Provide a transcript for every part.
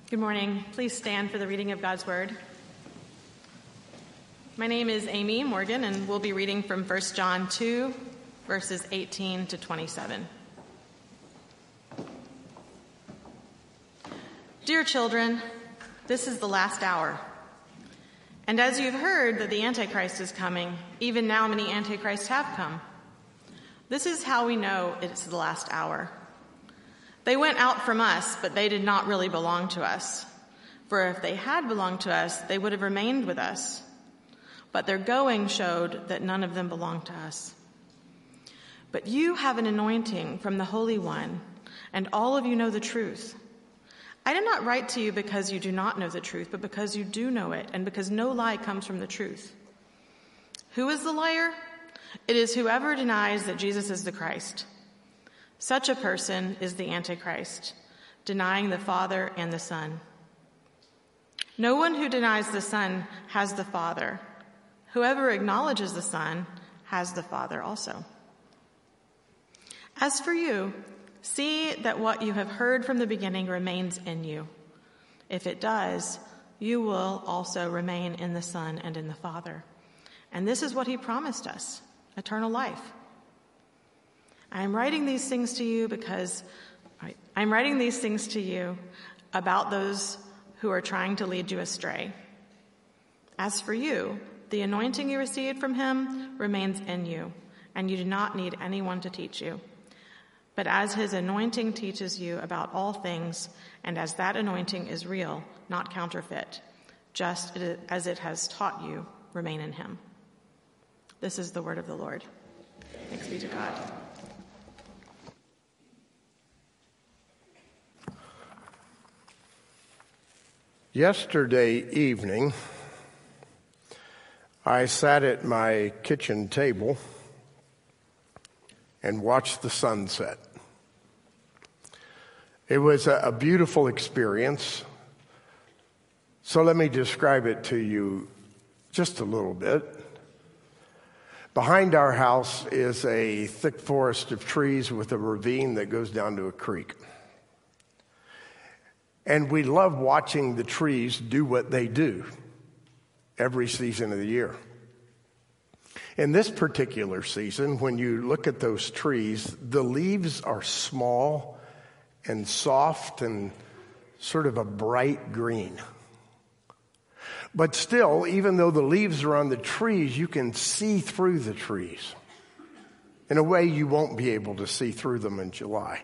Good morning. Please stand for the reading of God's Word. My name is Amy Morgan, and we'll be reading from 1 John 2, verses 18 to 27. Dear children, this is the last hour. And as you've heard that the Antichrist is coming, even now many Antichrists have come. This is how we know it's the last hour. They went out from us, but they did not really belong to us. For if they had belonged to us, they would have remained with us. But their going showed that none of them belonged to us. But you have an anointing from the Holy One, and all of you know the truth. I did not write to you because you do not know the truth, but because you do know it, and because no lie comes from the truth. Who is the liar? It is whoever denies that Jesus is the Christ. Such a person is the Antichrist, denying the Father and the Son. No one who denies the Son has the Father. Whoever acknowledges the Son has the Father also. As for you, see that what you have heard from the beginning remains in you. If it does, you will also remain in the Son and in the Father. And this is what he promised us, eternal life. I'm writing these things to you about those who are trying to lead you astray. As for you, the anointing you received from him remains in you, and you do not need anyone to teach you. But as his anointing teaches you about all things, and as that anointing is real, not counterfeit, just as it has taught you, remain in him. This is the word of the Lord. Thanks be to God. Yesterday evening, I sat at my kitchen table and watched the sunset. It was a beautiful experience. So let me describe it to you just a little bit. Behind our house is a thick forest of trees with a ravine that goes down to a creek. And we love watching the trees do what they do every season of the year. In this particular season, when you look at those trees, the leaves are small and soft and sort of a bright green. But still, even though the leaves are on the trees, you can see through the trees in a way you won't be able to see through them in July.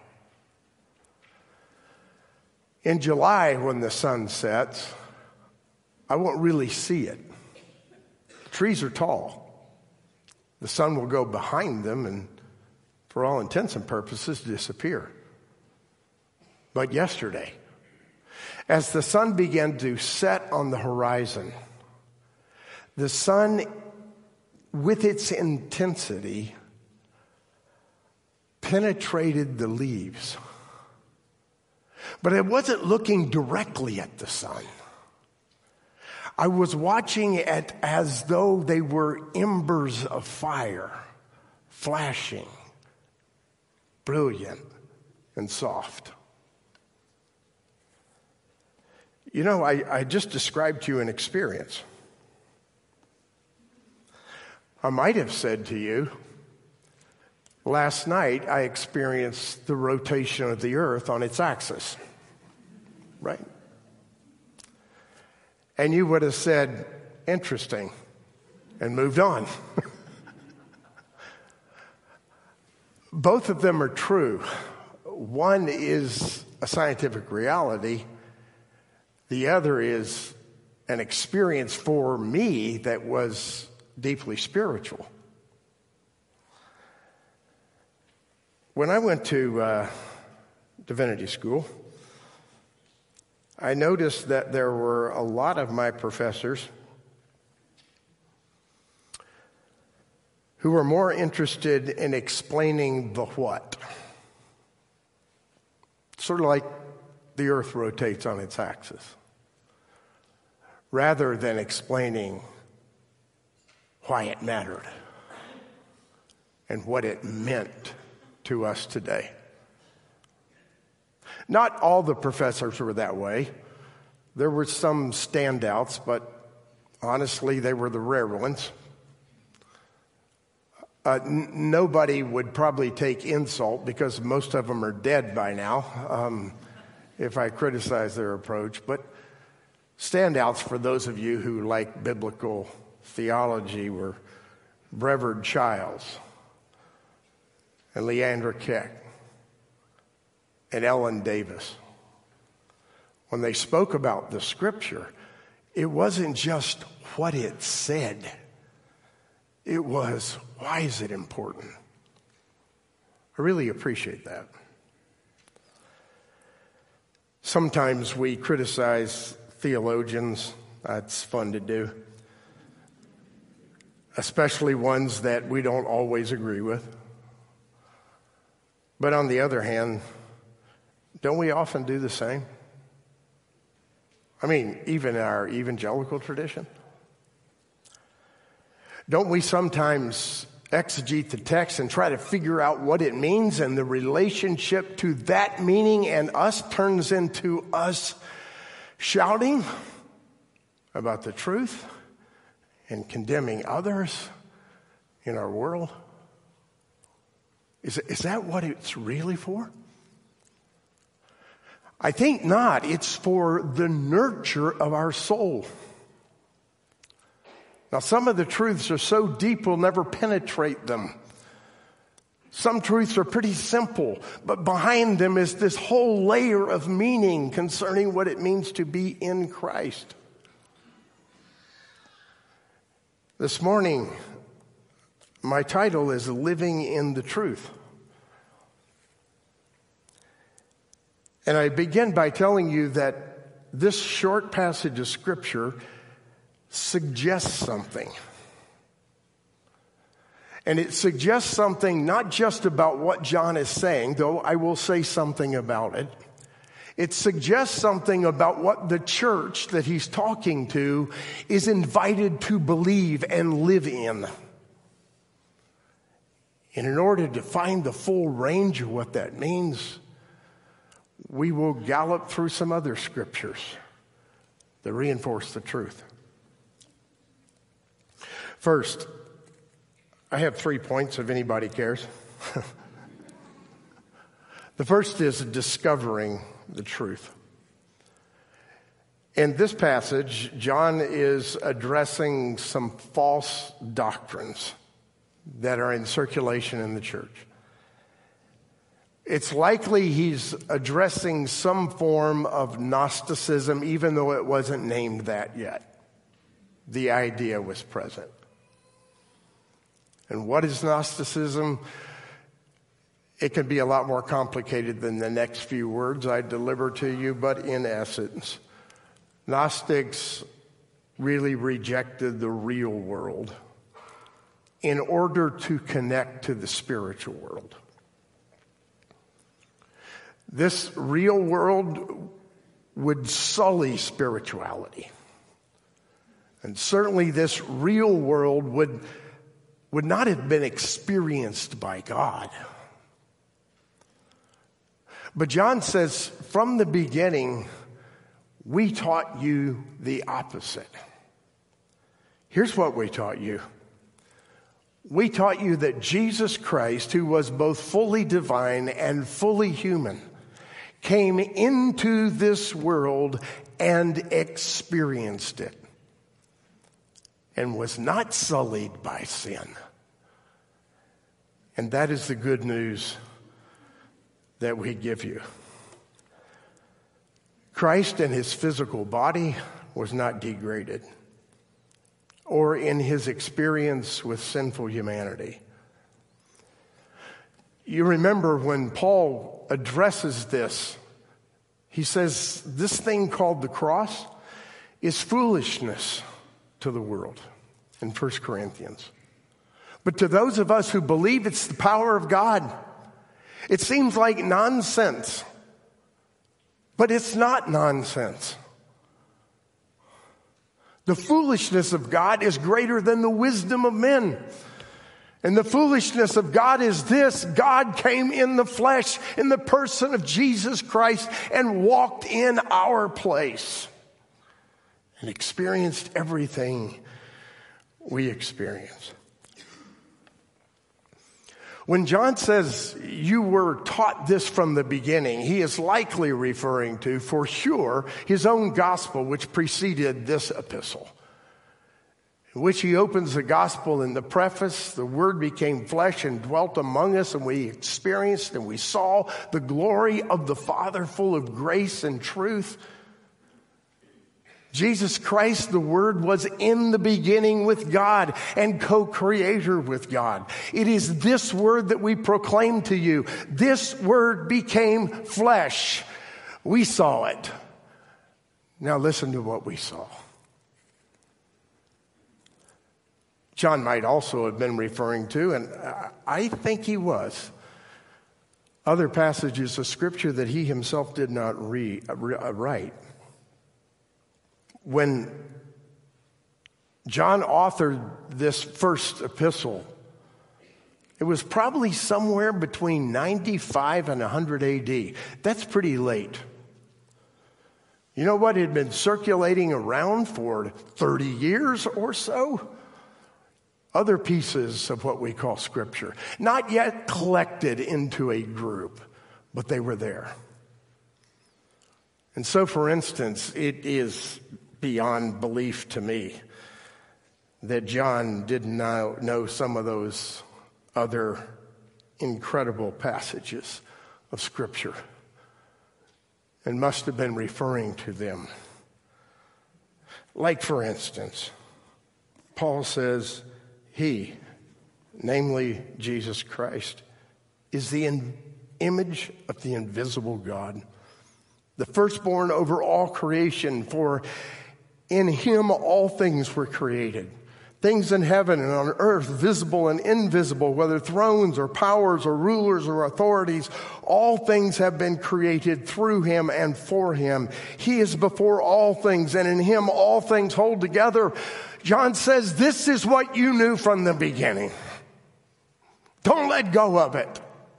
In July, when the sun sets, I won't really see it. The trees are tall. The sun will go behind them and, for all intents and purposes, disappear. But yesterday, as the sun began to set on the horizon, the sun, with its intensity, penetrated the leaves. But I wasn't looking directly at the sun. I was watching it as though they were embers of fire, flashing, brilliant, and soft. You know, I just described to you an experience. I might have said to you, last night I experienced the rotation of the earth on its axis. Right? And you would have said, interesting, and moved on. Both of them are true. One is a scientific reality. The other is an experience for me that was deeply spiritual. When I went to divinity school, I noticed that there were a lot of my professors who were more interested in explaining the what. Sort of like the earth rotates on its axis, rather than explaining why it mattered and what it meant to us today. Not all the professors were that way. There were some standouts, but honestly, they were the rare ones. Nobody would probably take insult because most of them are dead by now if I criticize their approach. But standouts for those of you who like biblical theology were Brevard Childs and Leandra Keck and Ellen Davis. When they spoke about the scripture, it wasn't just what it said. It was, why is it important? I really appreciate that. Sometimes we criticize theologians. That's fun to do. Especially ones that we don't always agree with. But on the other hand, don't we often do the same? I mean, even in our evangelical tradition. Don't we sometimes exegete the text and try to figure out what it means, and the relationship to that meaning and us turns into us shouting about the truth and condemning others in our world? Is that what it's really for? I think not. It's for the nurture of our soul. Now, some of the truths are so deep we'll never penetrate them. Some truths are pretty simple, but behind them is this whole layer of meaning concerning what it means to be in Christ. This morning, my title is Living in the Truth. And I begin by telling you that this short passage of Scripture suggests something. And it suggests something not just about what John is saying, though I will say something about it. It suggests something about what the church that he's talking to is invited to believe and live in. And in order to find the full range of what that means, we will gallop through some other scriptures that reinforce the truth. First, I have 3 points if anybody cares. The first is discovering the truth. In this passage, John is addressing some false doctrines that are in circulation in the church. It's likely he's addressing some form of Gnosticism, even though it wasn't named that yet. The idea was present. And what is Gnosticism? It can be a lot more complicated than the next few words I deliver to you, but in essence, Gnostics really rejected the real world in order to connect to the spiritual world. This real world would sully spirituality. And certainly this real world would not have been experienced by God. But John says, from the beginning, we taught you the opposite. Here's what we taught you. We taught you that Jesus Christ, who was both fully divine and fully human, came into this world and experienced it, and was not sullied by sin. And that is the good news that we give you. Christ in his physical body was not degraded, or in his experience with sinful humanity. You remember when Paul addresses this, he says, this thing called the cross is foolishness to the world in 1 Corinthians. But to those of us who believe it's the power of God, it seems like nonsense. But it's not nonsense. The foolishness of God is greater than the wisdom of men. And the foolishness of God is this: God came in the flesh in the person of Jesus Christ and walked in our place. and experienced everything we experience. When John says you were taught this from the beginning, he is likely referring to, for sure, his own gospel, which preceded this epistle, in which he opens the gospel in the preface. The Word became flesh and dwelt among us, and we experienced and we saw the glory of the Father, full of grace and truth. Jesus Christ, the Word, was in the beginning with God and co-creator with God. It is this Word that we proclaim to you. This Word became flesh. We saw it. Now listen to what we saw. John might also have been referring to, and I think he was, other passages of Scripture that he himself did not write. When John authored this first epistle, it was probably somewhere between 95 and 100 AD. That's pretty late. You know what had been circulating around for 30 years or so? Other pieces of what we call Scripture. Not yet collected into a group, but they were there. And so, for instance, it is beyond belief to me that John didn't know some of those other incredible passages of Scripture and must have been referring to them. Like, for instance, Paul says he, namely Jesus Christ, is the image of the invisible God, the firstborn over all creation, for in him all things were created, things in heaven and on earth, visible and invisible, whether thrones or powers or rulers or authorities, all things have been created through him and for him. He is before all things, and in him all things hold together. John says, this is what you knew from the beginning. Don't let go of it.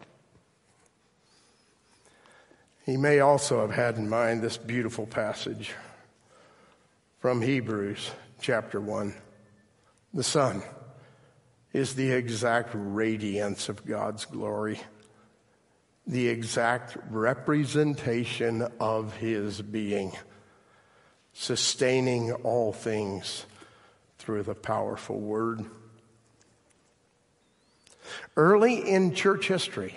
He may also have had in mind this beautiful passage from Hebrews chapter 1. The Son is the exact radiance of God's glory, the exact representation of his being, sustaining all things through the powerful Word. Early in church history,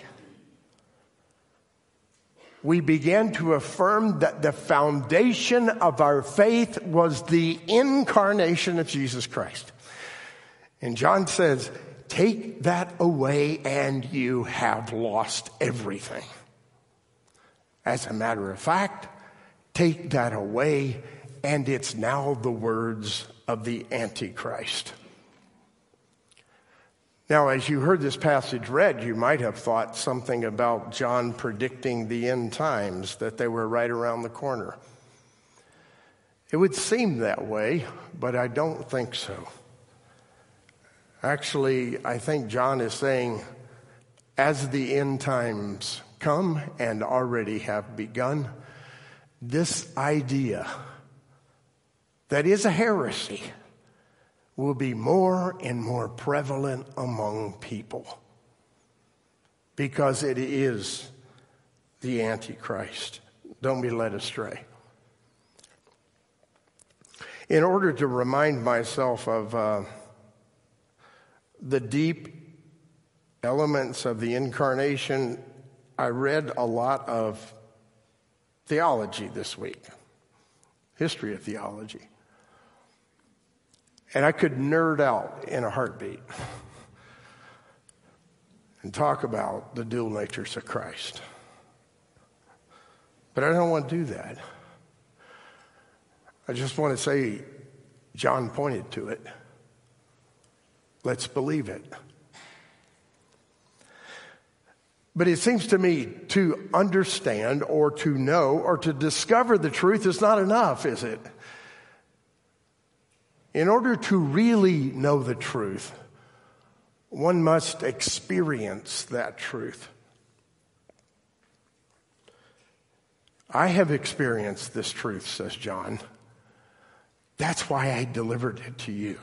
we began to affirm that the foundation of our faith was the incarnation of Jesus Christ. And John says, take that away and you have lost everything. As a matter of fact, take that away and it's now the words of the Antichrist. Now, as you heard this passage read, you might have thought something about John predicting the end times, that they were right around the corner. It would seem that way, but I don't think so. Actually, I think John is saying, as the end times come and already have begun, this idea that is a heresy will be more and more prevalent among people because it is the Antichrist. Don't be led astray. In order to remind myself of the deep elements of the incarnation, I read a lot of theology this week, history of theology. And I could nerd out in a heartbeat and talk about the dual natures of Christ. But I don't want to do that. I just want to say, John pointed to it. Let's believe it. But it seems to me to understand or to know or to discover the truth is not enough, is it? In order to really know the truth, one must experience that truth. I have experienced this truth, says John, That's why I delivered it to you.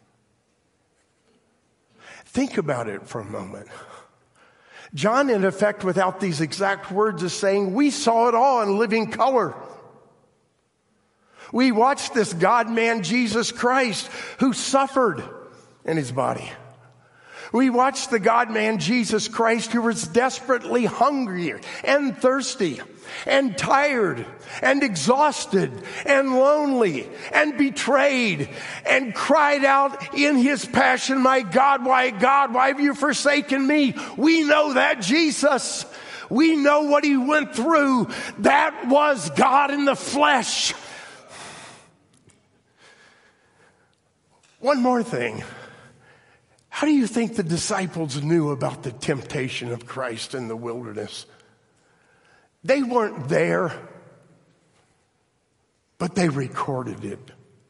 Think about it for a moment. John, in effect, without these exact words, is saying, we saw it all in living color. We watched this God-man, Jesus Christ, who suffered in his body. We watched the God-man, Jesus Christ, who was desperately hungry and thirsty and tired and exhausted and lonely and betrayed and cried out in his passion, my God, why have you forsaken me? We know that Jesus. We know what he went through. That was God in the flesh. One more thing. How do you think the disciples knew about the temptation of Christ in the wilderness? They weren't there, but they recorded it.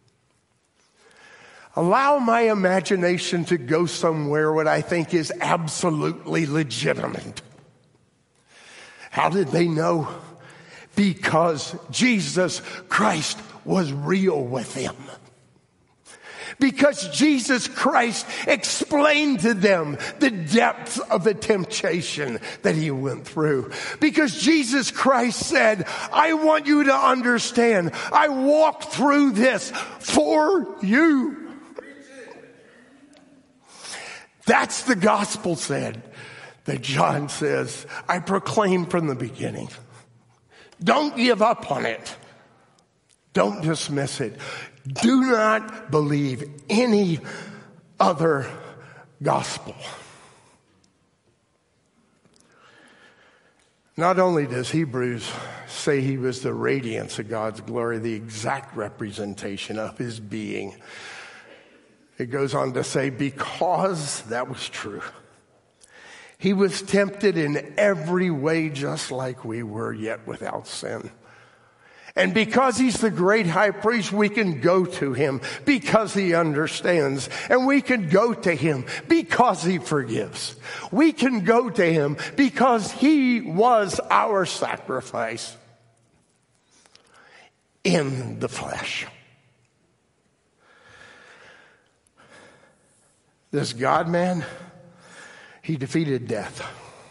Allow my imagination to go somewhere what I think is absolutely legitimate. How did they know? Because Jesus Christ was real with them. Because Jesus Christ explained to them the depth of the temptation that he went through. Because Jesus Christ said, I want you to understand, I walked through this for you. That's the gospel said that John says, I proclaimed from the beginning. Don't give up on it. Don't dismiss it. Do not believe any other gospel. Not only does Hebrews say he was the radiance of God's glory, the exact representation of his being, it goes on to say, because that was true, he was tempted in every way just like we were, yet without sin. And because he's the great high priest, we can go to him because he understands. And we can go to him because he forgives. We can go to him because he was our sacrifice in the flesh. This God-man, he defeated death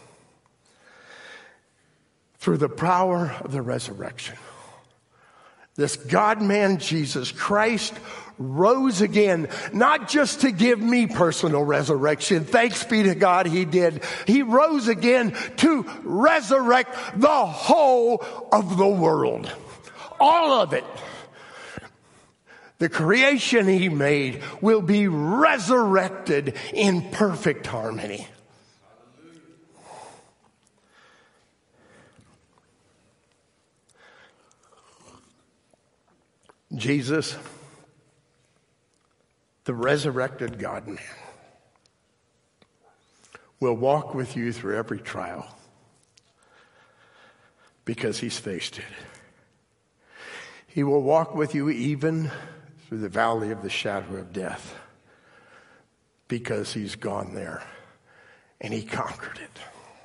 through the power of the resurrection. This God-man, Jesus Christ, rose again, not just to give me personal resurrection. Thanks be to God he did. He rose again to resurrect the whole of the world. All of it. The creation he made will be resurrected in perfect harmony. Jesus, the resurrected God-man, will walk with you through every trial because he's faced it. He will walk with you even through the valley of the shadow of death because he's gone there and he conquered it.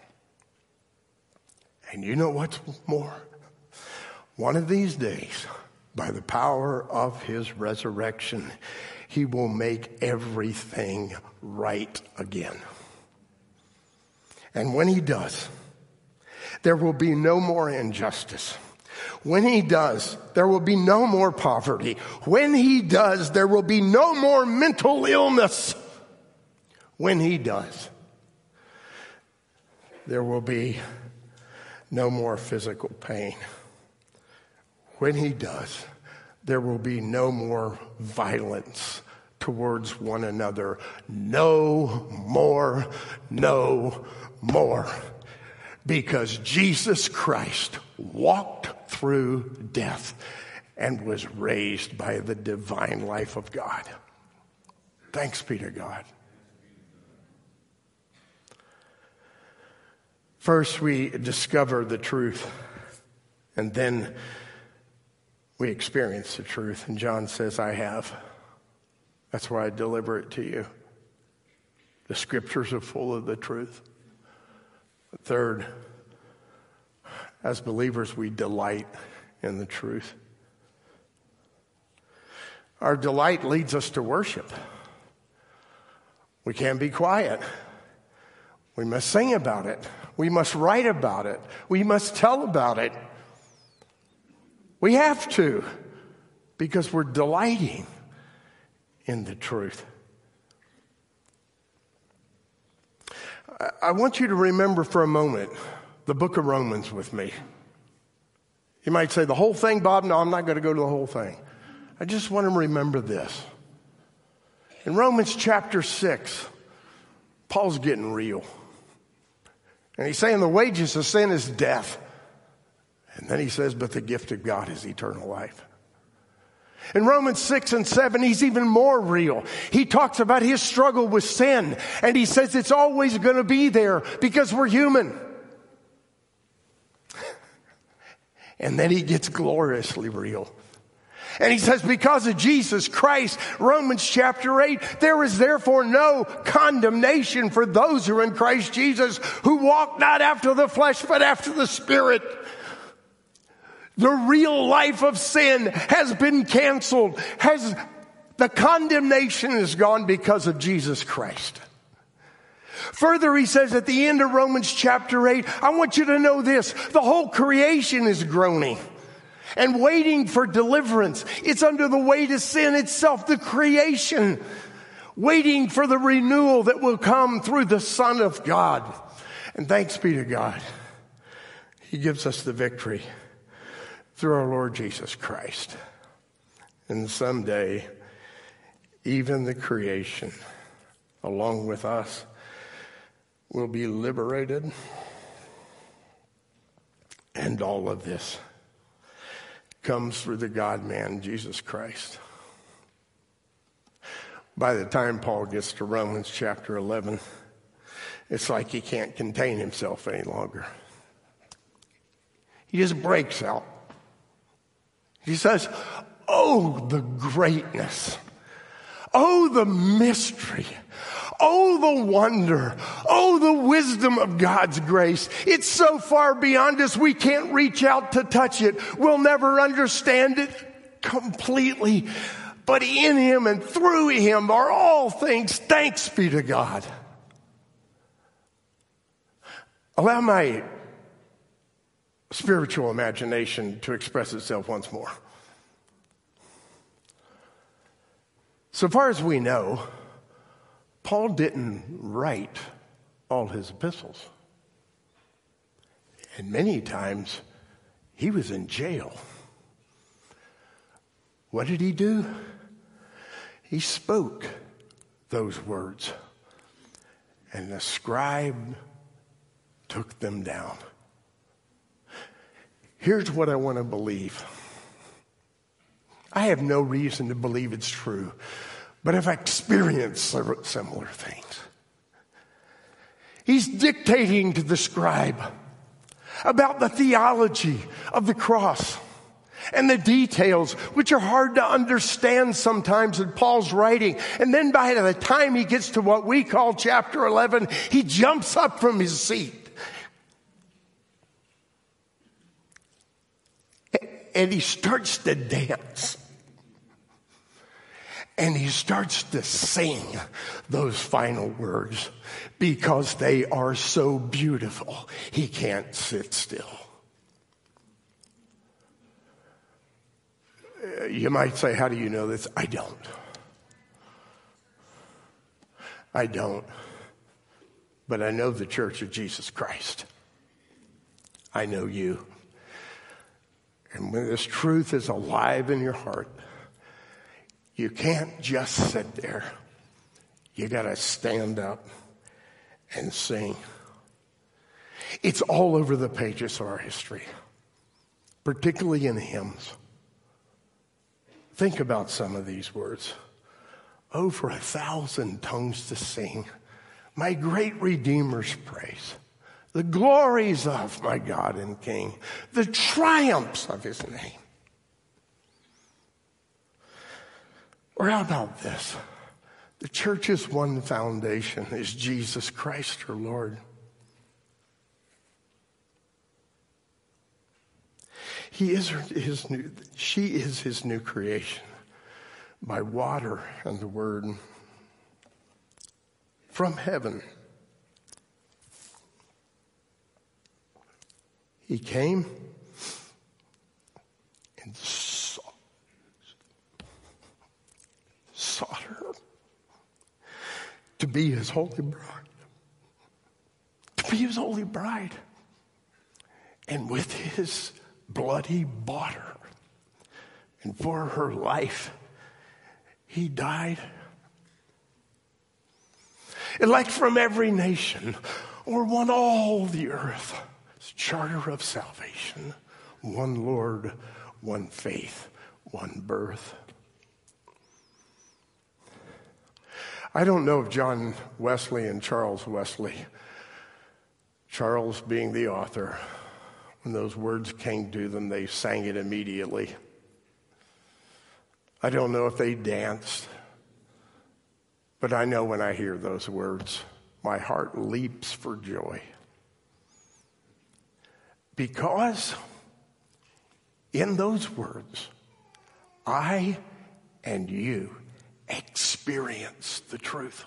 And you know what's more? One of these days, by the power of his resurrection, he will make everything right again. And when he does, there will be no more injustice. When he does, there will be no more poverty. When he does, there will be no more mental illness. When he does, there will be no more physical pain. When he does, there will be no more violence towards one another. No more, no more. Because Jesus Christ walked through death and was raised by the divine life of God. Thanks be to God. First, we discover the truth, and then we experience the truth. And John says, I have. That's why I deliver it to you. The scriptures are full of the truth. Third, as believers, we delight in the truth. Our delight leads us to worship. We can't be quiet. We must sing about it. We must write about it. We must tell about it. We have to, because we're delighting in the truth. I want you to remember for a moment the book of Romans with me. You might say, the whole thing, Bob? No, I'm not going to go to the whole thing. I just want to remember this. In Romans chapter 6, Paul's getting real. And he's saying the wages of sin is death. And then he says, but the gift of God is eternal life. In Romans 6 and 7, he's even more real. He talks about his struggle with sin. And he says it's always going to be there because we're human. And then he gets gloriously real. And he says, because of Jesus Christ, Romans chapter 8, there is therefore no condemnation for those who are in Christ Jesus, who walk not after the flesh, but after the Spirit. The real life of sin has been canceled. The condemnation is gone because of Jesus Christ. Further, he says at the end of Romans chapter 8, I want you to know this. The whole creation is groaning and waiting for deliverance. It's under the weight of sin itself, the creation, waiting for the renewal that will come through the Son of God. And thanks be to God, he gives us the victory through our Lord Jesus Christ. And someday, even the creation, along with us, will be liberated. And all of this comes through the God-man, Jesus Christ. By the time Paul gets to Romans chapter 11, it's like he can't contain himself any longer. He just breaks out. He says, oh, the greatness. Oh, the mystery. Oh, the wonder. Oh, the wisdom of God's grace. It's so far beyond us, we can't reach out to touch it. We'll never understand it completely. But in him and through him are all things. Thanks be to God. Allow my spiritual imagination to express itself once more. So far as we know, Paul didn't write all his epistles. And many times he was in jail. What did he do? He spoke those words, and the scribe took them down. Here's what I want to believe. I have no reason to believe it's true, but I've experienced similar things. He's dictating to the scribe about the theology of the cross and the details, which are hard to understand sometimes in Paul's writing. And then by the time he gets to what we call chapter 11, he jumps up from his seat. And he starts to dance. And he starts to sing those final words because they are so beautiful. He can't sit still. You might say, how do you know this? I don't. I don't. But I know the Church of Jesus Christ. I know you. And when this truth is alive in your heart, you can't just sit there. You got to stand up and sing. It's all over the pages of our history, particularly in hymns. Think about some of these words. Oh, for 1,000 tongues to sing my great Redeemer's praise, the glories of my God and King, the triumphs of his name. Or how about this? The church's one foundation is Jesus Christ, her Lord. She is his new creation. by water and the word from heaven. He came and sought her to be his holy bride. To be his holy bride. And with his blood he bought her. And for her life, he died. Elect from every nation, or one all the earth. Charter of salvation, one Lord, one faith, one birth. I don't know if John Wesley and Charles Wesley, Charles being the author, when those words came to them, they sang it immediately. I don't know if they danced, but I know when I hear those words, my heart leaps for joy. Because in those words, I and you experience the truth.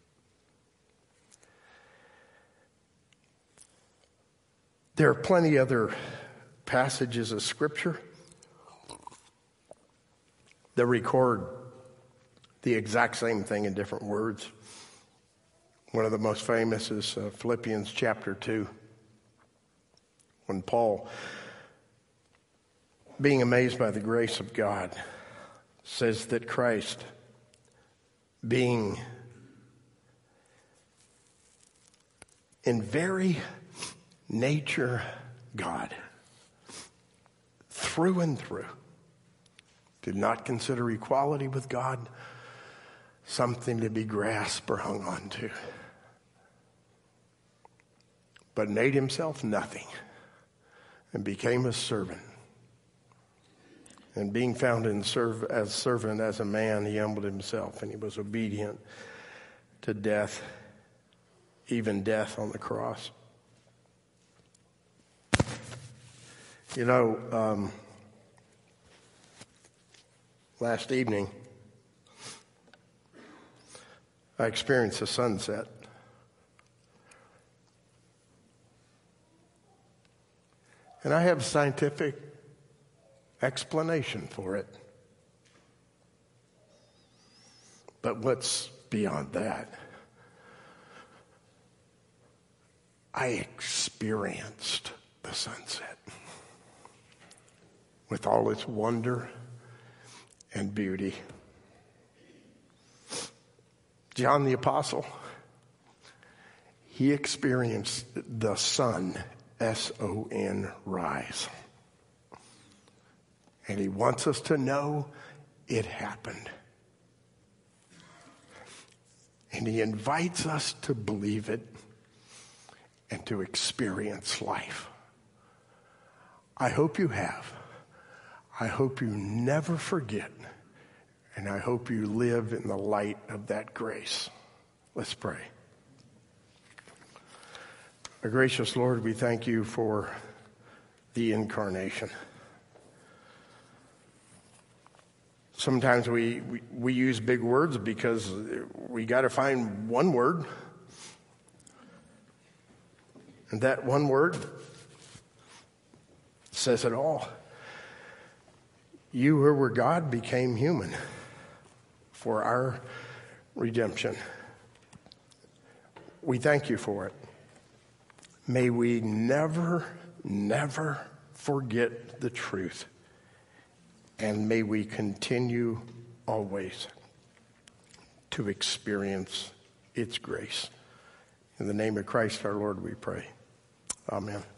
There are plenty other passages of Scripture that record the exact same thing in different words. One of the most famous is Philippians chapter 2. When Paul, being amazed by the grace of God, says that Christ, being in very nature God, through and through, did not consider equality with God something to be grasped or hung on to, but made himself nothing and became a servant. And being found as servant as a man, he humbled himself, and he was obedient to death, even death on the cross. You know, last evening, I experienced a sunset. And I have a scientific explanation for it. But what's beyond that? I experienced the sunset with all its wonder and beauty. John the Apostle, he experienced the sun, S-O-N, rise. And he wants us to know it happened. And he invites us to believe it and to experience life. I hope you have. I hope you never forget. And I hope you live in the light of that grace. Let's pray. Our gracious Lord, we thank you for the incarnation. Sometimes we use big words because we got to find one word. And that one word says it all. You who were God became human for our redemption. We thank you for it. May we never, never forget the truth. And may we continue always to experience its grace. In the name of Christ our Lord we pray. Amen.